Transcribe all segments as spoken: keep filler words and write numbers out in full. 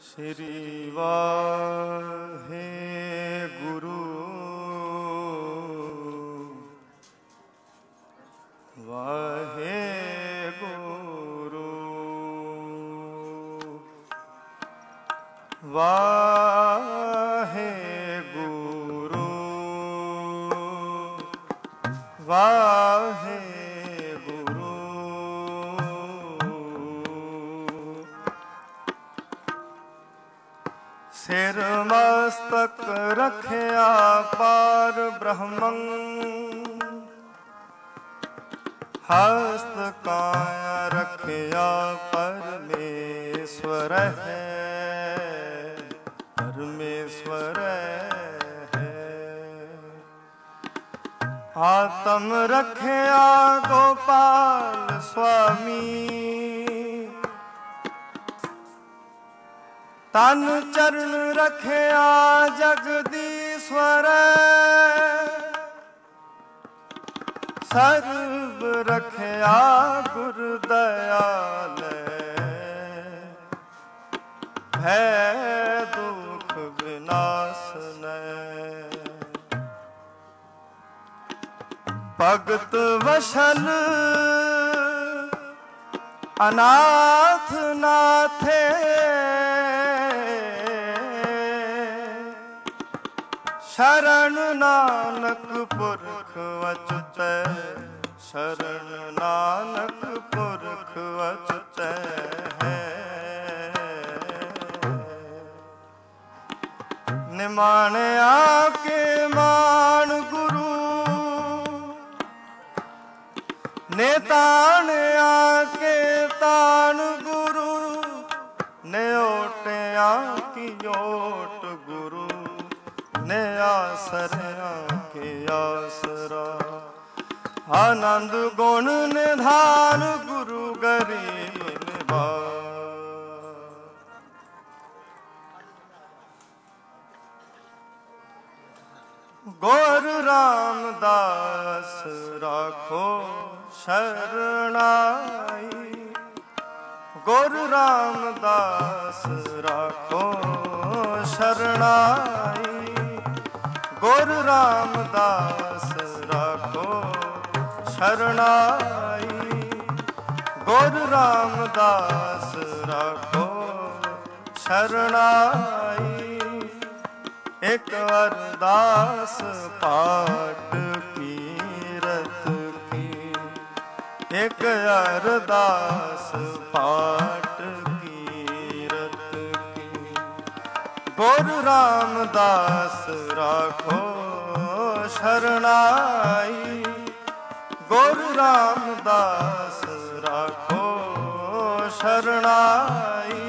ਸ਼੍ਰੀ ਵਾਹਿਗੁਰੂ ਵਾਹਿਗੁਰੂ ਵਾਹਿਗੁਰੂ ਵਾਹਿਗੁਰੂ ਸਿਰ ਮਸਤਕ ਰਖਿਆ ਪਾਰ ਬ੍ਰਹਮੰ ਹਸਤ ਕਾਇਆ ਰਖਿਆ ਪਰਮੇਸ਼ਵਰ ਹੈ ਪਰਮੇਸ਼ਵਰ ਹੈ ਆਤਮ ਰਖਿਆ ਗੋਪਾਲ ਸੁਆਮੀ ਤਨ ਚਰਨ ਰਖਿਆ ਜਗਦੀਸ਼ਵਰ ਸਰਬ ਰਖਿਆ ਗੁਰ ਦਇਆਲ ਹੈ ਦੁਖ ਵਿਨਾਸ਼ਨੈ ਭਗਤ ਵਸ਼ਲ ਅਨਾਥ ਨਾਥੇ ਸ਼ਰਨ ਨਾਨਕ ਪੁਰਖ ਅਚੁਤੈ ਸ਼ਰਨ ਨਾਨਕ ਪੁਰਖ ਅਚੁਤੈ ਹੈ ਨਿਮਾਣਿਆ ਕੇ ਮਾਣ ਗੁਰੂ ਨਿਤਾਣਿਆ ਕੇ ਤਾਣ ਗੁਰੂ ਨਿਓਟਿਆ ਕੀ ਓਟ ਗੁਰੂ ਨੇ ਆਸਰਿਆ ਕੇ ਆਸਰਾ ਆਨੰਦ ਗੁਣ ਨਿਧਾਨ ਗੁਰੂ ਗਰੀਬ ਨਿਵਾਜ ਗੁਰ ਰਾਮਦਾਸ ਰਾਖੋ ਸ਼ਰਣਾਈ ਗੁਰ ਰਾਮਦਾਸ ਰਾਖੋ ਸ਼ਰਣਾਈ ਗੁਰ ਰਾਮਦਾਸ ਰਾਖੋ ਸ਼ਰਣਾਈ ਗੁਰ ਰਾਮਦਾਸ ਰਾਖੋ ਸ਼ਰਣਾਈ ਇੱਕ ਅਰਦਾਸ ਪਾਠ ਕੀਰਤ ਕੀ ਇੱਕ ਅਰਦਾਸ ਪਾਠ ਕੀਰਤ ਕੀ ਗੁਰ ਰਾਮਦਾਸ ਰਾਖੋ ਸ਼ਰਣਾਈ ਗੁਰ ਰਾਮਦਾਸ ਰਾਖੋ ਸ਼ਰਣਾਈ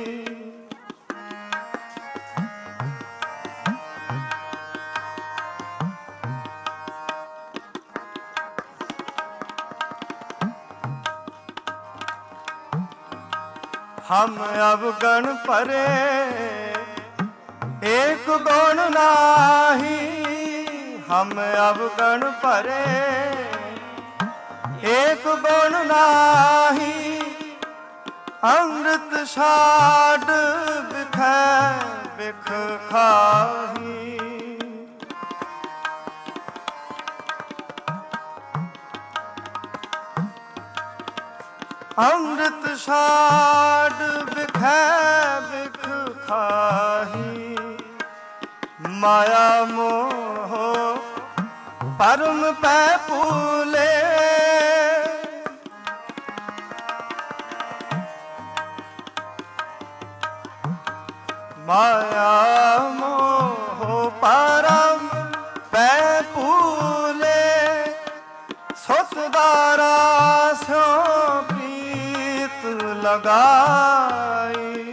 हम अवगण परे एक गुण नाही हम अवगण परे एक गुण नाही अमृत छाड़ बिखै बिख खाही अमृत छाड़ बिखै बिख खाही माया मोह परम पै पूले माया मोह परम पै पूले सुतदारा स्यो लगाई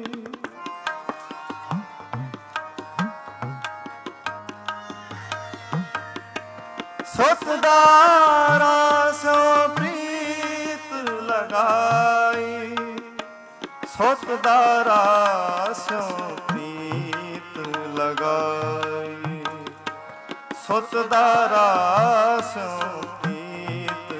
सुतदारा सो प्रीत लगाई सुतदारा सो प्रीत लगाई सुतदारा सो प्रीत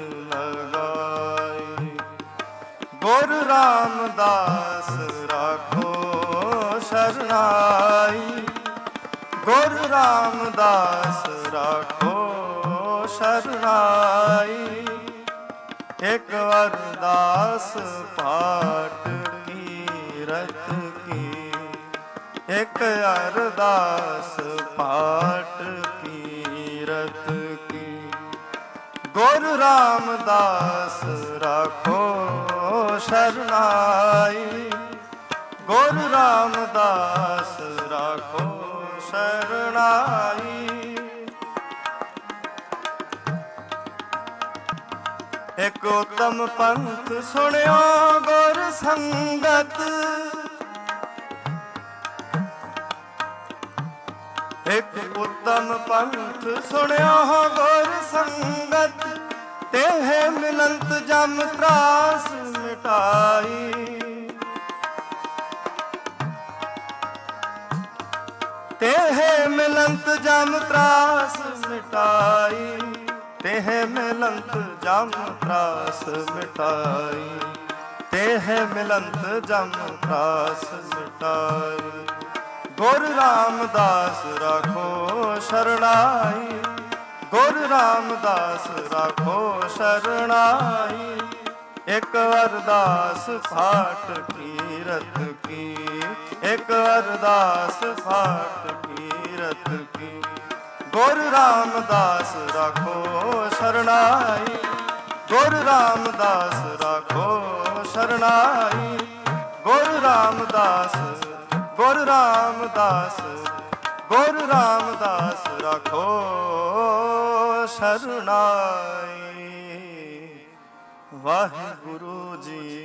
लगाई गुरु रामदास राखो ਸ਼ਰਨਾਈ। ਗੁਰ ਰਾਮਦਾਸ ਰਾਖੋ ਸ਼ਰਨਾਈ। ਇੱਕ ਅਰਦਾਸ ਪਾਠ ਕੀਰਤ ਕੀ, ਇੱਕ ਅਰਦਾਸ ਪਾਠ ਕੀਰਤ ਕੀ। ਗੁਰ ਰਾਮਦਾਸ ਰਾਖੋ ਸ਼ਰਨਾਈ। ਗੁਰ ਰਾਮਦਾਸ ਰਾਖੋ ਸ਼ਰਨਾਈ। ਇੱਕ ਉਤਮ ਪੰਥ ਸੁਣਿਓ ਗੁਰ ਸੰਗਤ। ਇੱਕ ਉਤਮ ਪੰਥ ਸੁਣਿਓ ਗੁਰ ਸੰਗਤ। ਤੇਹ ਮਿਲੰਤ ਜਮ ਤਰਾਸ ਮਿਟਾਈ। ਤੇਹ ਮਿਲੰਤ ਜਮ ਤਰਾਸ ਮਿਟਾਈ। ਤੇਹ ਮਿਲੰਤ ਜਮ ਤਰਾਸ ਮਿਟਾਈ। ਤੇਹ ਮਿਲੰਤ ਜਮ ਤਰਾਸ ਮਿਟਾਈ। ਗੁਰ ਰਾਮਦਾਸ ਰਾਖੋ ਸ਼ਰਨਾਈ। ਗੁਰ ਰਾਮਦਾਸ ਰਾਖੋ ਸ਼ਰਨਾਈ। ਇੱਕ ਅਰਦਾਸ ਪਾਠ ਕੀਰਤ ਕੀ, ਇੱਕ ਅਰਦਾਸ ਪਾਠ ਕੀਰਤ ਕੀ। ਗੁਰ ਰਾਮਦਾਸ ਰਾਖੋ ਸ਼ਰਨਾਈ। ਗੁਰ ਰਾਮਦਾਸ ਰਾਖੋ ਸ਼ਰਨਾਈ। ਗੁਰ ਰਾਮਦਾਸ, ਗੁਰ ਰਾਮਦਾਸ, ਗੁਰ ਰਾਮਦਾਸ ਰਾਖੋ ਸ਼ਰਨਾਈ। ਵਾਹਿਗੁਰੂ ਜੀ।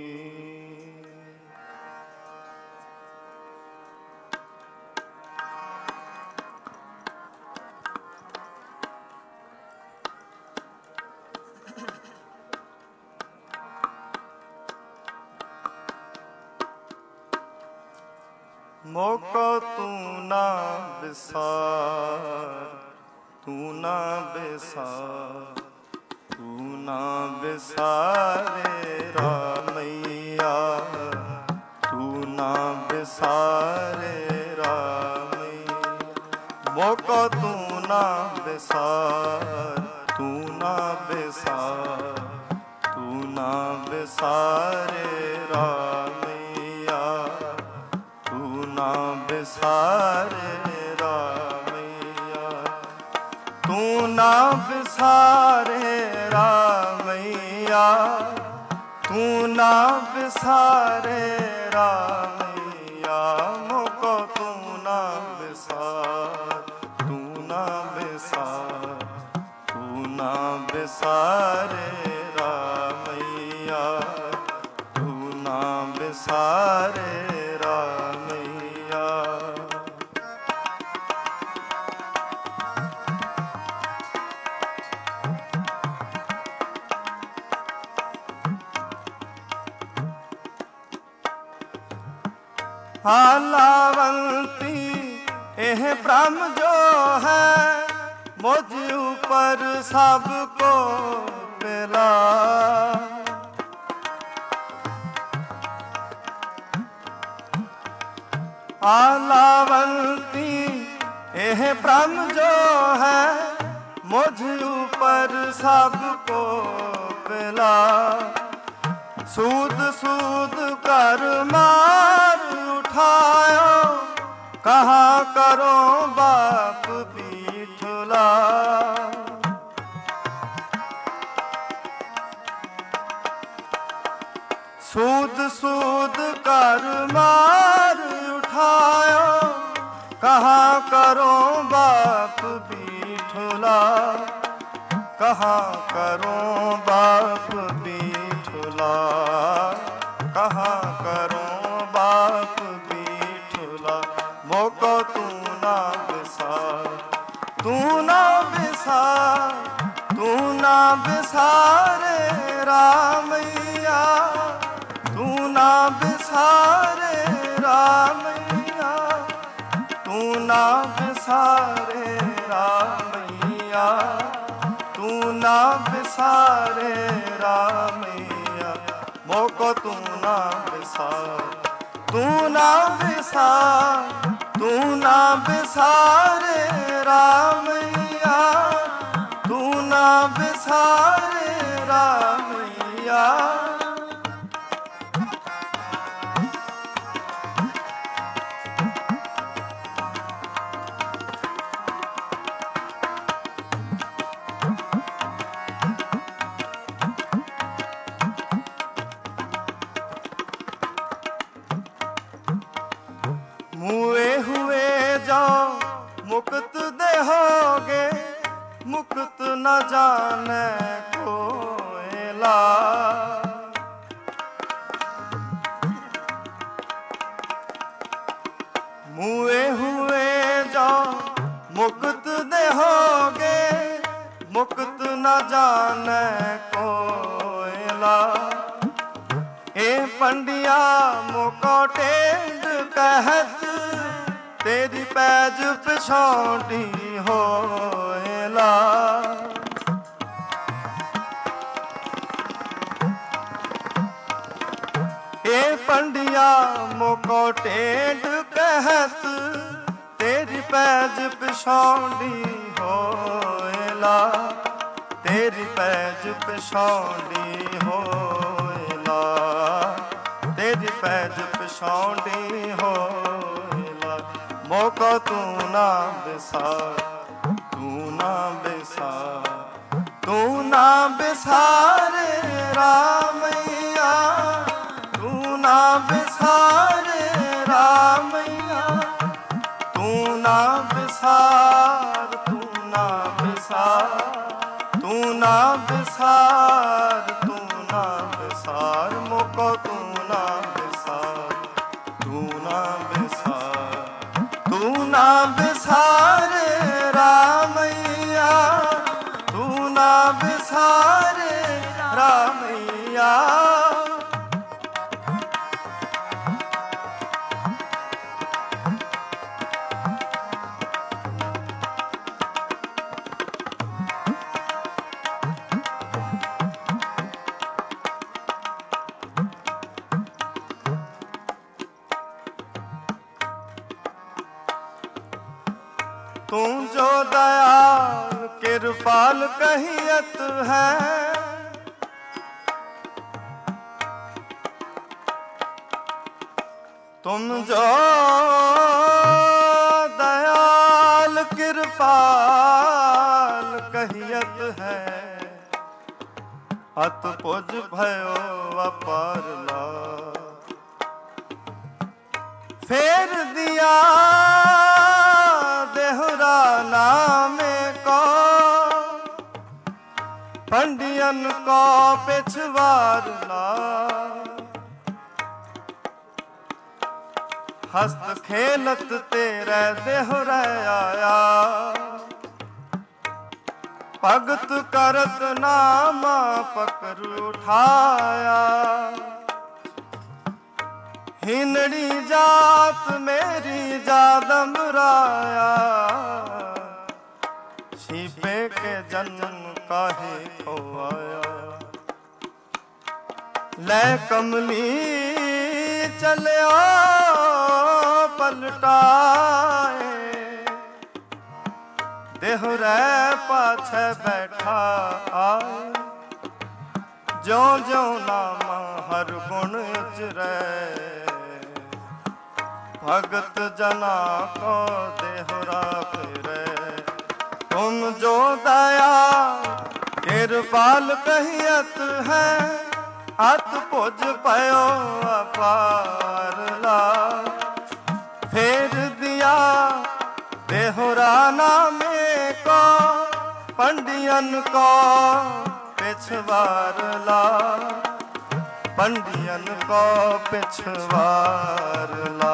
ਮੋਕੋ ਤੂੰ ਨਾ ਵਿਸਾਰ, ਤੂੰ ਨਾ ਵਿਸਾਰ, ਤੂੰ ਨਾ ਵਿਸਾਰੇ ਰਾਮਈਆ। ਤੂੰ ਨਾ ਵਿਸਾਰੇ ਰਾਮਈਆ। ਮੋਕੋ ਤੂੰ ਨਾ ਵਿਸਾਰ, ਤੂੰ ਨਾ ਵਿਸਾਰ, ਤੂੰ ਨਾ ਵਿਸਾਰੇ ਰਾਮਈਆ। ਤੂੰ ਨਾ ਵਿਸਾਰੇ ਰਾਮਈਆ। ਤੂੰ ਨਾ ਵਿਸਾਰੇ ਰਾਮਈਆ। ਤੂੰ ਨਾ ਵਿਸਾਰੇ ਰਾਮਈਆ। ਮੋਕੋ ਤੂੰ ਨਾ ਵਿਸਾਰ, ਤੂੰ ਨਾ ਵਿਸਾਰ, ਤੂੰ ਨਾ ਵਿਸਾਰੇ ਰਾਮਈਆ। ਤੂੰ ਨਾ ਵਿਸਾਰੇ ਰਾਮਈਆ। ਹਾਲਾਵੰਤੀ ਇਹ ਬ੍ਰਹਮ ਜੋ ਹੈ, ਮੁਝ ਉਪਰ ਸਭ ਕੋ ਮਿਲਾ। ਹਾਲਾਵੰਤੀ ਇਹ ਬ੍ਰਹਮ ਜੋ ਹੈ, ਮੁਝ ਉਪਰ ਸਭ ਕੋ ਮਿਲਾ। ਸੂਦ ਸੂਦ ਕਰ ਮਾਰ ਉਠਾਇਓ, ਕਹਾ ਕਰੋ ਬਾਪ ਪੀਠਲਾ। ਸੂਦ ਸੂਦ ਕਰ ਮਾਰ ਉਠਾਇਓ, ਕਹਾ ਕਰੋ ਬਾਪ ਪੀਠਲਾ। ਕਹਾ ਕਰੋ ਬਾਪ ਪੀਠਲਾ। ਕਹਾ ਕਰੋ ਬਾਪ ਪੀਠਲਾ। ਮੋਕੋ ਤੂੰ ਨਾ ਵਿਸਾਰ, ਤੂੰ ਨਾ ਵਿਸਾਰ, ਤੂੰ ਨਾ ਵਿਸਾਰੇ ਰਾਮਈਆ। ਤੂੰ ਨਾ ਵਿਸਾਰੇ ਰਾਮਈਆ। ਤੂੰ ਨਾ ਵਿਸਾਰੇ ਰਾਮਈਆ। ਤੂੰ ਨਾ ਵਿਸਾਰੇ ਰਾਮਈਆ। ਮੋਕੋ ਤੂੰ ਨਾ ਵਿਸਾਰ, तू ना बिसार, तू ना बिसारे रामैया, तू ना बिसारे रामैया। मुए हुए जाओ मुक्त देहोगे, मुक्त न जाने कोयला। मुए हुए जाओ मुक्त देहोगे, मुक्त न जाने कोयला। ए पंडिया मुको टेढ़ कहत, तेरी पैज पिछौंडी होएला। ए पंडिया मुको टेढ़ कहत, तेरी पैज पिछौंडी होएला, तेरी पैज पिछौंडी होएला, तेरी पैज पिछौंडी होएला। मोको तू ना बिसार, तू ना बिसार, तू ना बिसारे रामैया, तू ना बिसारे रामैया, तू ना बिसार, तू ना बिसार, तू ना बिसार, तू ना बिसार। मोको तू ना बिसार, तू ना बिसार, तू ना बिसारे रामैया, तू ना बिसारे रामैया। तू जो दयाल कृपाल कहियत है, तुम जो दयाल कृपाल कहियत है, अत पुज भयो अपारला। फेर दिया देहुरा नामे को, पंडियन को पिछवारला। हस्त खेलत तेरे देहुरा आया, भगत करत नामा पकड़ उठाया। हिनड़ी जात मेरी जादम राया, छिपे के जन्म काहे को आया। ले कमली चलियो पलटाए, देहुरे पाछे बैठा आए। ज्यो ज्यो नामा हर गुण उजरे, भगत जना को देहुरा फिरे। तुम जो दया कृपाल कहियत है, अत पुज पयो अपारला। फेर दिया देहुरा नामे को, पंडियन को पिछवारला। पंडियन को पिछवारला,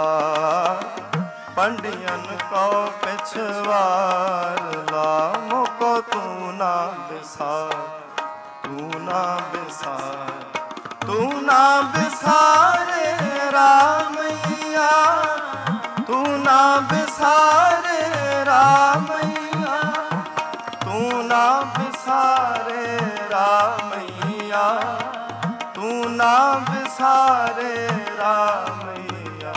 पंडियन को पिछवारला। मोको तू ना बिसार, तू ना बिसार, तू ना बिसारे रामैया, तू ना बिसारे रामैया, तू ना बिसारे रामैया, तू ना बिसारे रामैया।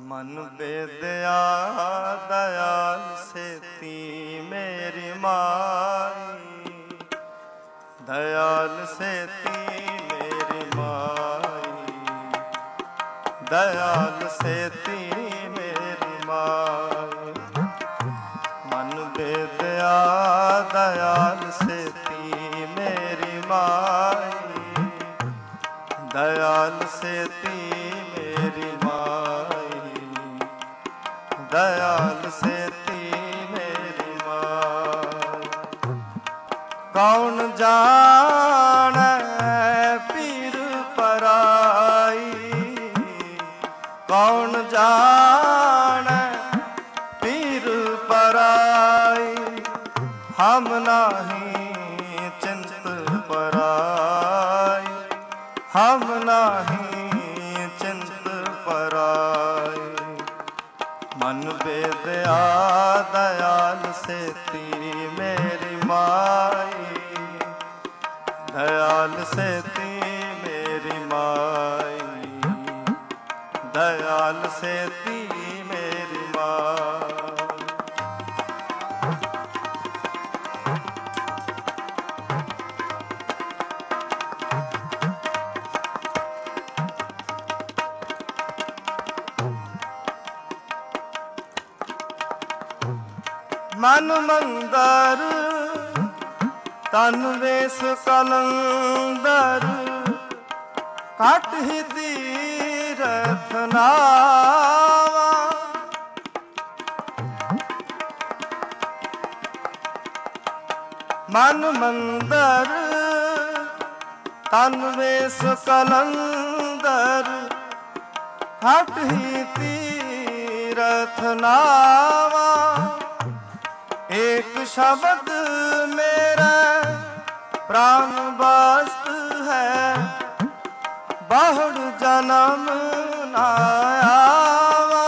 मन बेदया दयाल सेती मेरी माई, दयाल सेती मेरी माई, दयाल सेती मेरी माई। मन बेदया दयाल सेती मेरी माई, दयाल सेती मेरी माई, दयाल सेती मेरी माई। कौन जाने पीर पराई, कौन जाने पीर पराई, हम नाही चिंत पराई, हम नाही चिंत पराई। मन बेदया दयाल सेती मेरी माई, दयाल सेती मेरी माई, दयाल सेती मेरी माई। मन मंदर तन वेस कलंदर, घट ही तीरथ नावा। मन मंदर तन वेस कलंदर, घट ही तीरथ नावा। एक शब्द मेरा प्राण वस्त है, बहुड़ जन्म न आवा।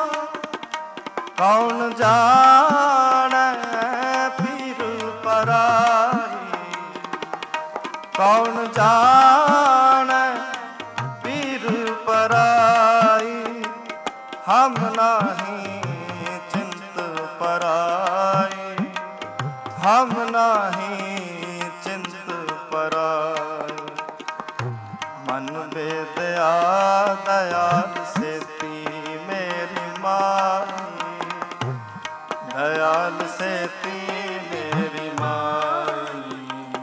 कौन जाने पीर पराई, कौन जाने पीर पराई, हम नाही चिंत पराई, हम नाही चिंत पराई। मन बेदया दयाल सेती मेरी माई, दयाल सेती मेरी माई,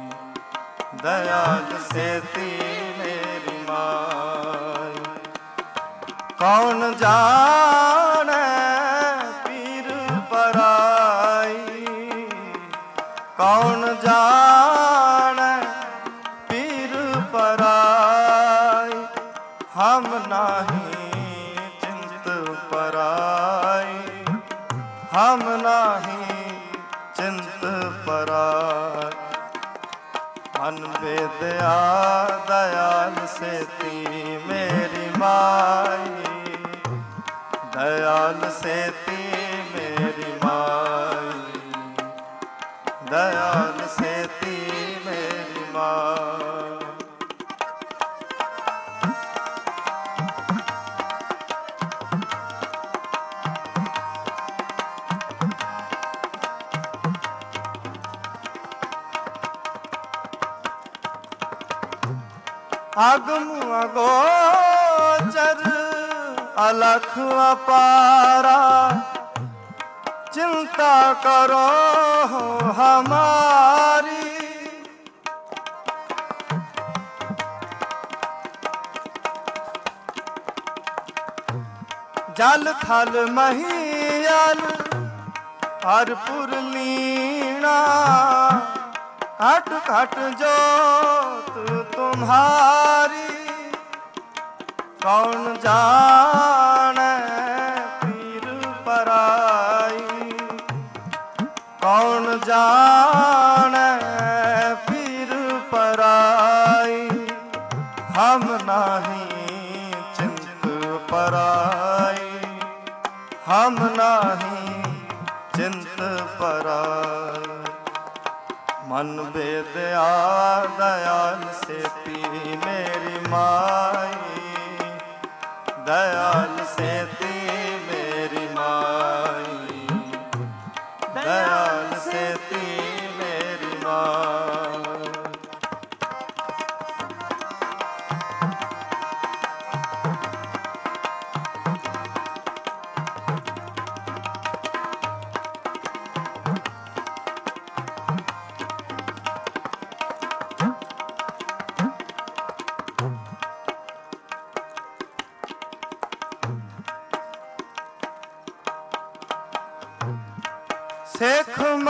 दयाल सेती मेरी माई। कौन जाने पीर पराई, कौन जाने पीर पराई, हम नाही चिंत पराई, हम नाही चिंत पराई। मन बेदया दयाल सेती मेरी माई, दयाल सेती मेरी माई, दयाल सेती मेरी माई। अगम अगोचर अलख अपारा, चिंता करो हमारी। जल थल महियल हरपुर लीना, घट घट जोत तुम्हारी। कौन जाने पीर पराई, कौन जाने पीर पराई, हम नाही चिंत पराई, हम नाही चिंत पराई। मन बेदया दयाल सेती मेरी माई, दयाल सेती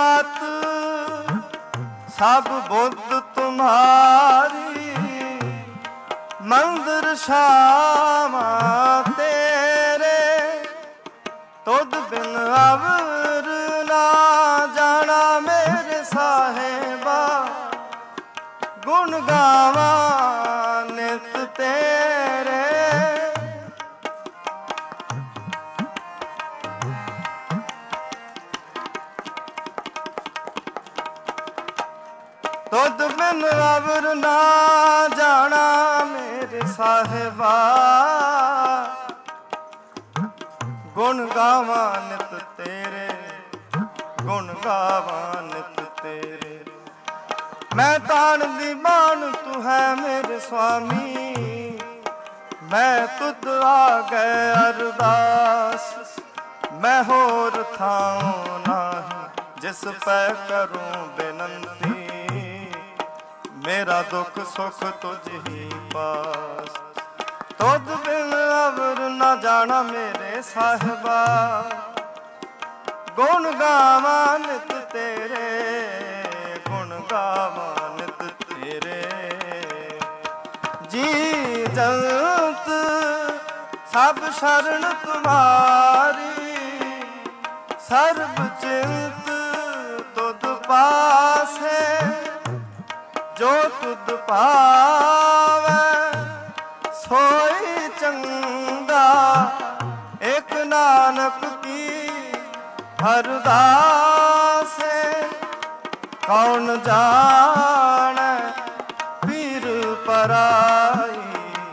मत सब बुद्ध तुम्हारी, मंदिर श्यामा तेरे, तुद बिन अवर ना जाना मेरे साहेबा, गुण गावा नित तेरे। तुद बिन अवर ना जाना मेरे साहेबा, गुण गावा नित तेरे, गुण गावा नित तेरे। मैं तान दी मान तू है मेरे स्वामी, मैं तुद आ गए अरदास, मैं होर थाऊं नाही जिस पै करूं बेनंती, मेरा दुख सुख तुझ ही पास। तुद बिन अवर न जाना मेरे साहिबा, गुण गावा नित तेरे, गुण गावा नित तेरे। जी जंत सब शरण तुम्हारी, सर्ब चिंत तुद पासे, जो तुद पावै सोई चंगा, एक नानक की अरदास। कौन जाने पीर पराई,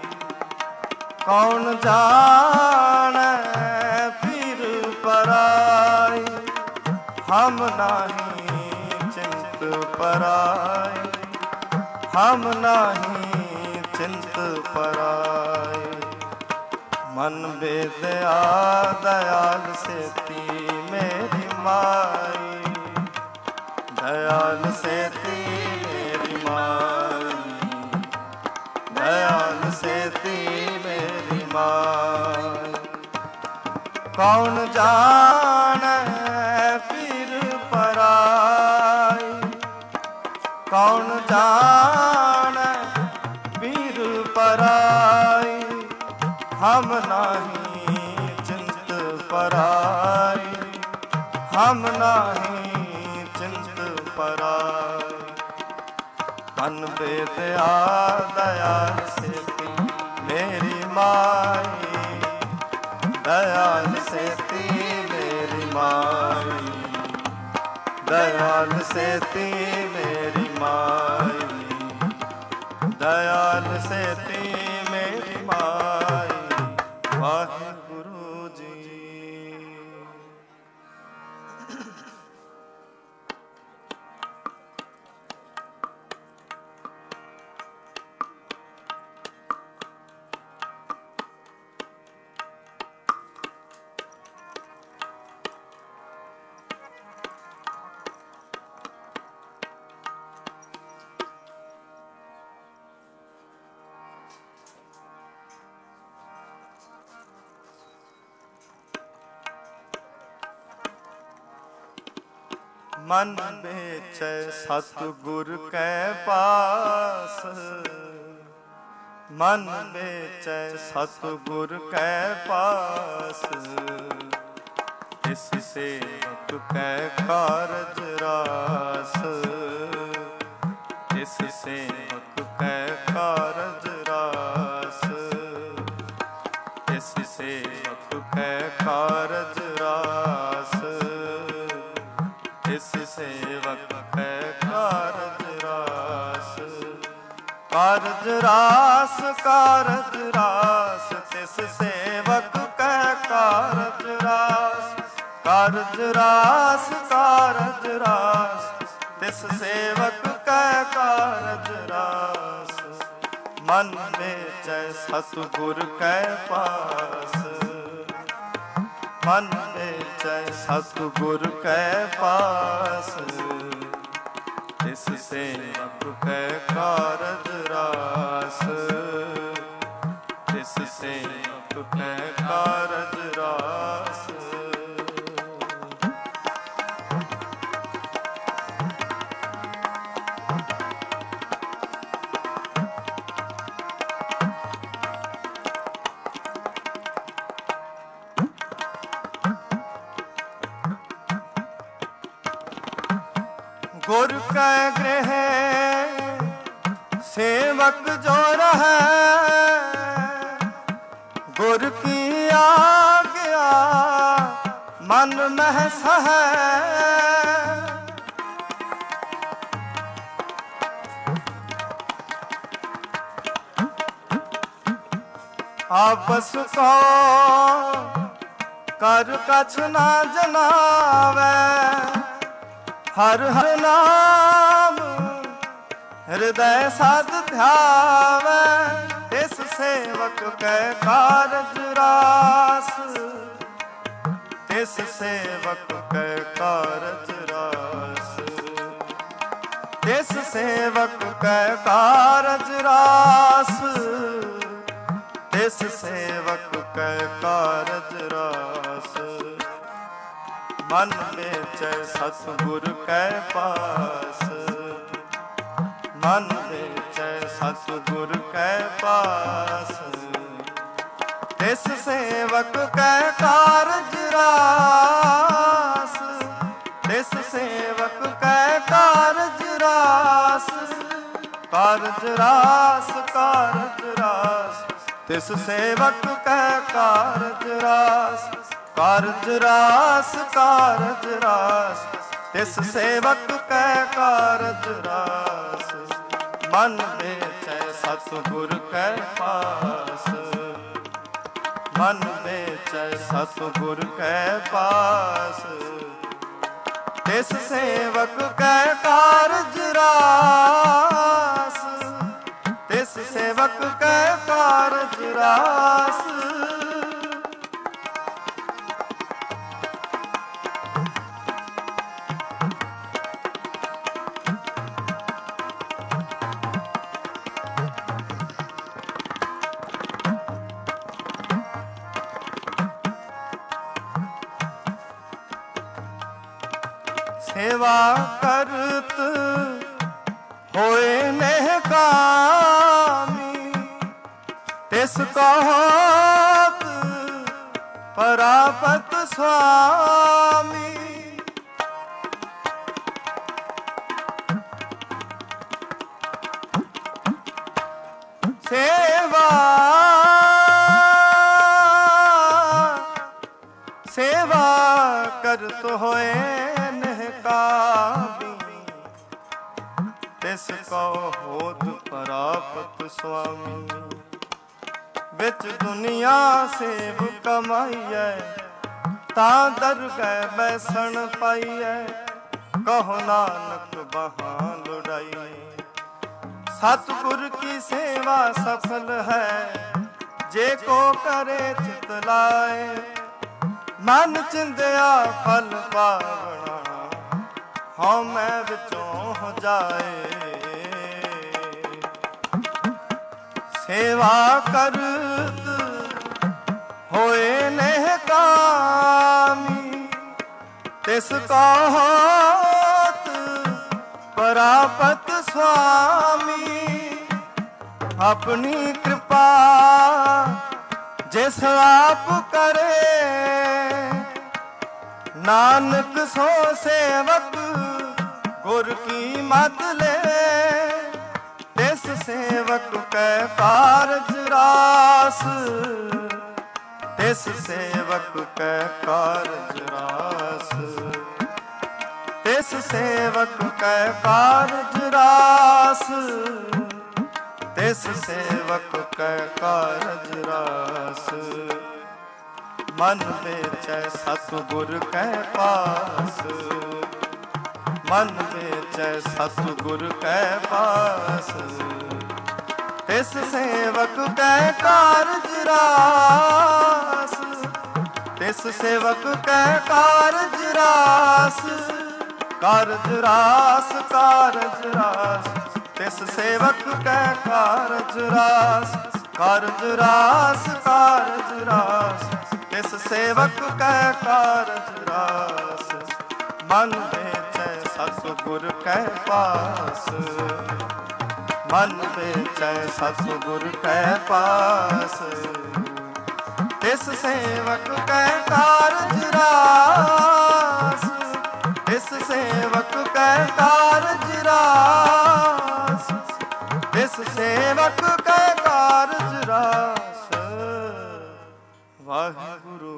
कौन जाने पीर पराई, हम नाही चिंत पराई, हम नाही चिंत पराई। मन बेदया दयाल सेती मेरी माई, दयाल सेती मेरी माई, दयाल सेती मेरी माई। कौन जाने पीर पराई, कौन जाने पीर पराई, हम नाही चिंत पराई, हम नाही चिंत पराई। मन बेदया दयाल सेती मेरी माई, दयाल सेती मेरी माई, दयाल सेती मेरी माई, दयाल सेती मेरी माई। वाहिगुरु जी। मन बेचै सतगुर कै पास, मन बेचै सतगुर कै पास, इस सेवक कै कारज रास, इस सेवक कै कारज रास, इस सेवक कै कारज रास, इस सेवक कै कारज रास। कारज रास कारज रास, तिस सेवक कै कारज रास, कारज रास कारज रास, तिस सेवक कै कारज रास। मन बेचै सतगुर कै पास, मन बेचै सतगुर कै पास, तिस सेवक कै कारज रास, तिस सेवक कै कारज रास। कै गृह सेवक जो रहे, गुर की आज्ञा मन मह सहे। आपस को कर कछ ना जनावे, हर हर नाम हृदय साध ध्यावे। तिस सेवक कै कारज रास, तिस सेवक कै कारज रास, तिस सेवक कै कारज रास, तिस सेवक कै कारज रास। मन बेचै सतगुर कै पास, मन बेचै सतगुर कै पास। तिस सेवक कै कारज रास, तिस सेवक कै कारज रास। कारज रास कारज रास, तिस सेवक कै कारज रास। कारज रास कारज रास, तिस सेवक कै कारज रास। मन बेचै सतगुर कै पास, मन बेचै सतगुर कै पास। तिस सेवक कै कारज रास, तिस सेवक कै कारज रास। सेवा करत होए नेह कामी, तिस को होत परापत स्वामी। सेवा सेवा करत होए तिस को होत परापत स्वामी। बिच दुनिया सेव कमाइए, तां दरगह बैसन पाइए। कहो नानक बहां लुढ़ाइए, सतगुर की सेवा सफल है, जे को करे चित लाए। मन चिंदिया फल पावना, हाँ मैं विचों हो जाए। सेवा करत होए नेह कामी, तिस को होत परापत स्वामी। अपनी कृपा जिस आप करे, नानक सो सेवक गुर की मत ले। तिस सेवक कै कारज रास, तिस सेवक कै कारज रास। तिस सेवक कै कारज रास, तिस सेवक कै कारज रास। मन बेचै सतगुर कै पास, मन बेचै सतगुर कै पास। तिस सेवक कै कारज रास, तिस सेवक कै कारज रास। कारज रास कारज रास, तिस सेवक कै कारज रास। कारज रास कारज रास, तिस सेवक कै कारज रास। मन बेचै सतगुर कै पास, मन बेचै सतगुर कै पास। तिस सेवक कै कारज रास, ਇਸ ਸੇਵਕ ਕੈ ਕਾਰਜ ਰਾਸ, ਇਸ ਸੇਵਕ ਕੈ ਕਾਰਜ ਰਾਸ। ਵਾਹਿਗੁਰੂ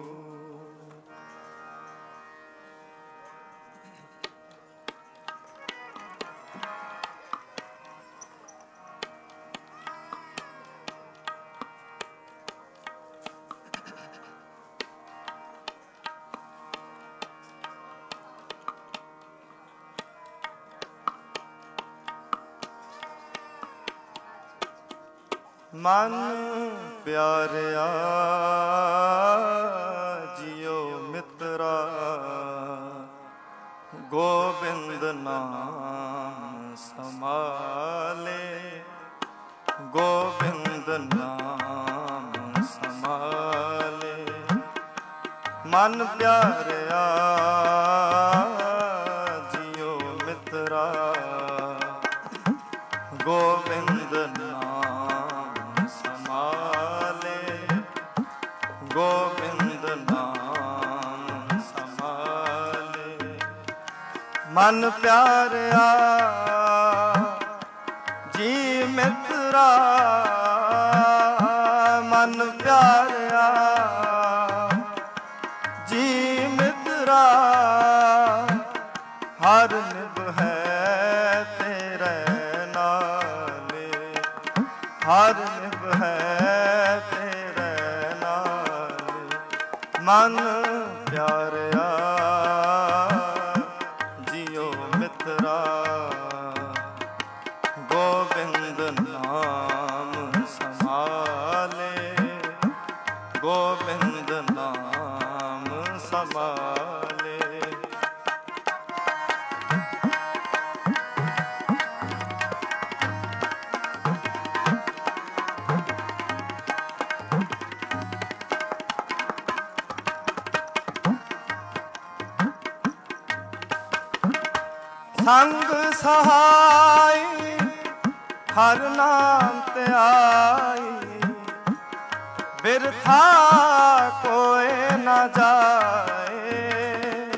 ਮਨ ਪਿਆਰਿਆ ਜਿਉ ਮਿੱਤਰਾ, ਗੋਬਿੰਦ ਨਾਮ ਸਮਾਲੇ, ਗੋਬਿੰਦ ਨਾਮ ਸਮਾਲੇ। ਮਨ ਪਿਆਰਿਆ ਜਿਉ ਮਿੱਤਰਾ, ਗੋਬਿੰਦ ਨਾਮ ਸਮਾਲੇ, ਗੋਬਿੰਦ ਨਾਮ ਸਮਾਲੇ। ਮਨ ਪਿਆਰਿਆ ਜੀ ਮਿੱਤਰਾ, ਮਨ ਪਿਆਰਿਆ ਜੀ ਮਿੱਤਰਾ, ਹਰ ਨਿਭੈ ਤੇਰੇ ਨਾਲੇ, ਹਰ ਨਿਭੈ ਤੇਰੇ ਨਾਲੇ। ਮਨ ਪਿਆਰਿਆ ਜਿਉ ਮਿੱਤਰਾ, ਗੋਬਿੰਦ ਨਾਮ ਸਮਾਲੇ, ਗੋਬਿੰਦ ਨਾਮ ਸਮਾਲੇ। ਸੰਗ ਸਹਾਈ ਹਰ ਨਾਮ ਧਿਆਈ, ਬਿਰਥਾ ਕੋਇ ਨਾ ਜਾਏ।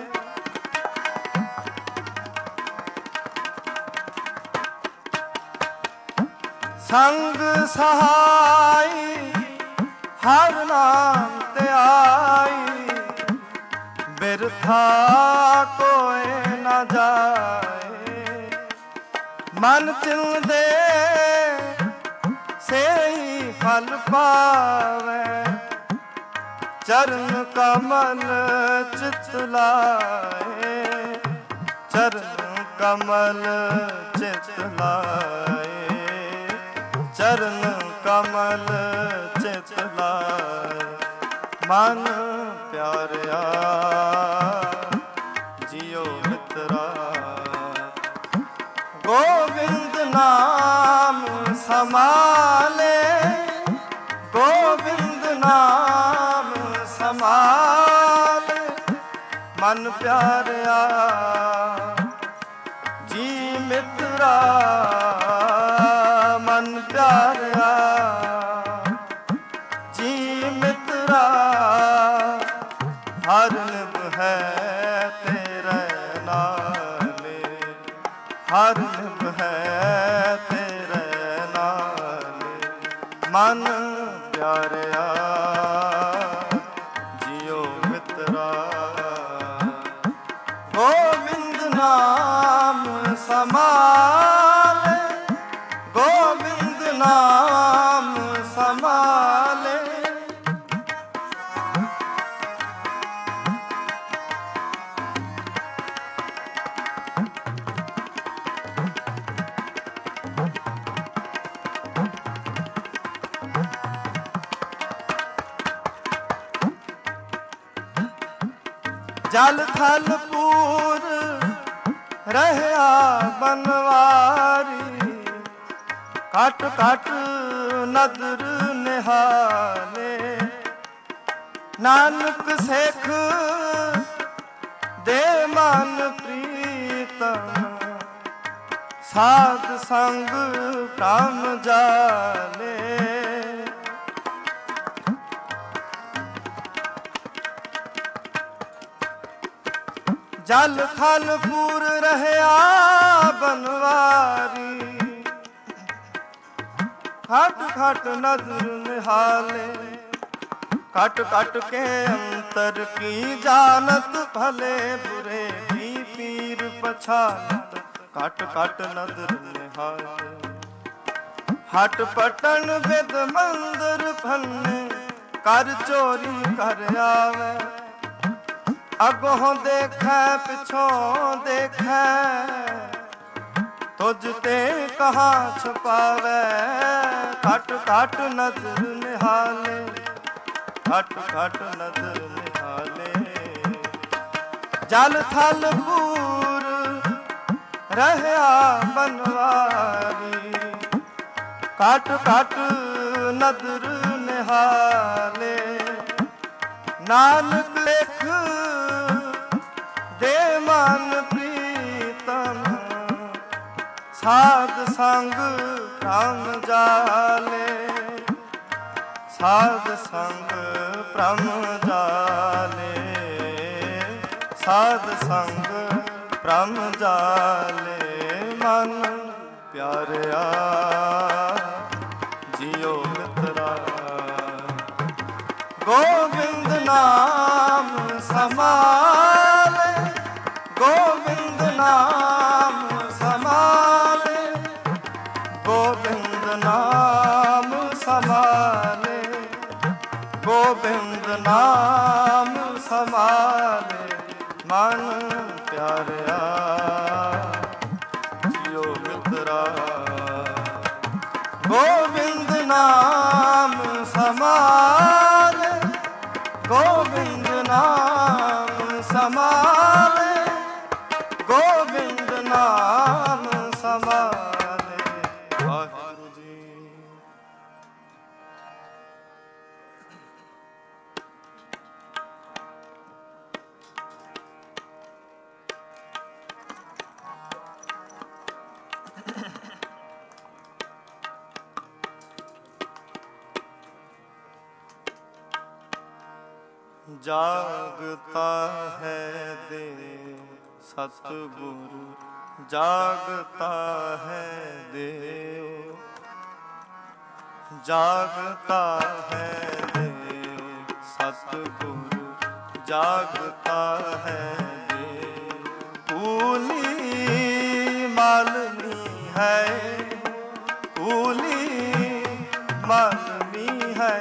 ਸੰਗ ਸਹਾਈ ਹਰ ਨਾਮ ਧਿਆਈ, ਬਿਰਥਾ ਕੋਇ ਨਾ ਜਾਏ। ਮਨ ਤਿਲ ਦੇ ਸੇਈ ਫਲ ਪਾਵੇ, ਚਰਨ ਕਮਲ ਚਿਤ ਲਾਏ, ਚਰਨ ਕਮਲ ਚਿਤ ਲਾਏ, ਚਰਨ ਕਮਲ ਚਿਤ ਲਾਏ। ਮਨ ਪਿਆਰਿਆ ਜਿਉ ਮਿੱਤਰਾ, ਗੋਬਿੰਦ ਨਾਮ ਸਮਾਲੇ, ਗੋਬਿੰਦ ਨਾਮ ਸਮਾਲੇ। ਮਨ ਪਿਆਰਿਆ ਜੀ ਮਿੱਤਰਾ, ਮਨ ਪਿਆਰਿਆ ਜੀ ਮਿੱਤਰਾ, ਹਰ ਨਿਭੈ ਤੇਰੇ ਨਾਲੇ, ਹਰ ਨਿਭੈ ਤੇਰੇ ਨਾਲੇ। ਮਨ ਪਿਆਰਿਆ ਜਿਉ ਮਿੱਤਰਾ, ਗੋਬਿੰਦ ਨਾਮ ਸਮਾਲੇ, ਗੋਬਿੰਦ ਨਾਮ ਸਮਾਲੇ। ਜਲ ਥਲ ਪੂਰ ਰਹਿਆ ਬਨਵਾਰੀ, ਘਟ ਘਟ ਨਦਰ ਨਿਹਾਲੇ। ਨਾਨਕ ਸਿੱਖ ਦੇ ਮਨ ਪ੍ਰੀਤਮ, ਸਾਧ ਸੰਗ ਭ੍ਰਮ ਜਾਲੇ। जल थल पूर रहया बनवारी, खट खट नजर निहाले, कट कट के अंतर की जानत, भले बुरे की पीर पछानत, कट कट नजर निहाले। हट पटन विद मंदिर फन्ने, कर चोरी कर आवे, अगों देखे पिछों देखे, तुझ ते कहाँ छुपावे, खट खट नजर निहाले, खट खट नजर निहाले। जल थल पूर रहया बनवारी, काट काट नदर निहाले। नानक लेख दे मन प्रीतम, साध संग प्रम जाले, साध संग प्रम जाले, साध संग प्रम जाले। मन प्यारिया जियो मित्रा, गोविंद नाम समाले, गोविंद नाम समाले, गोविंद नाम समाले, गोविंद नाम समाले। मन प्यारिया जियो मित्रा, गोविंद नाम समाले, गोविंद नाम समाले, गोविंद नाम समाले। वाहिगुरु जी। जागता है देव सतगुरु, जागता है देव, जागता है देव सतगुरु, जागता है देव। कूली मालनी है, कूली मालनी है,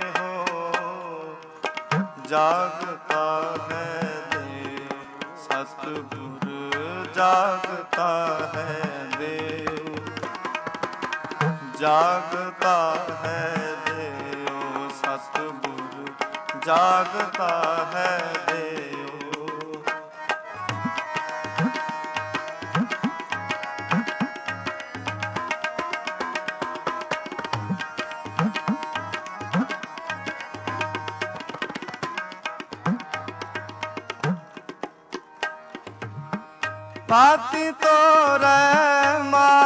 जागता है देव सतगुरु, जागता है देव, जागता है देव सतगुरु, जागता है देव। पाती तो रे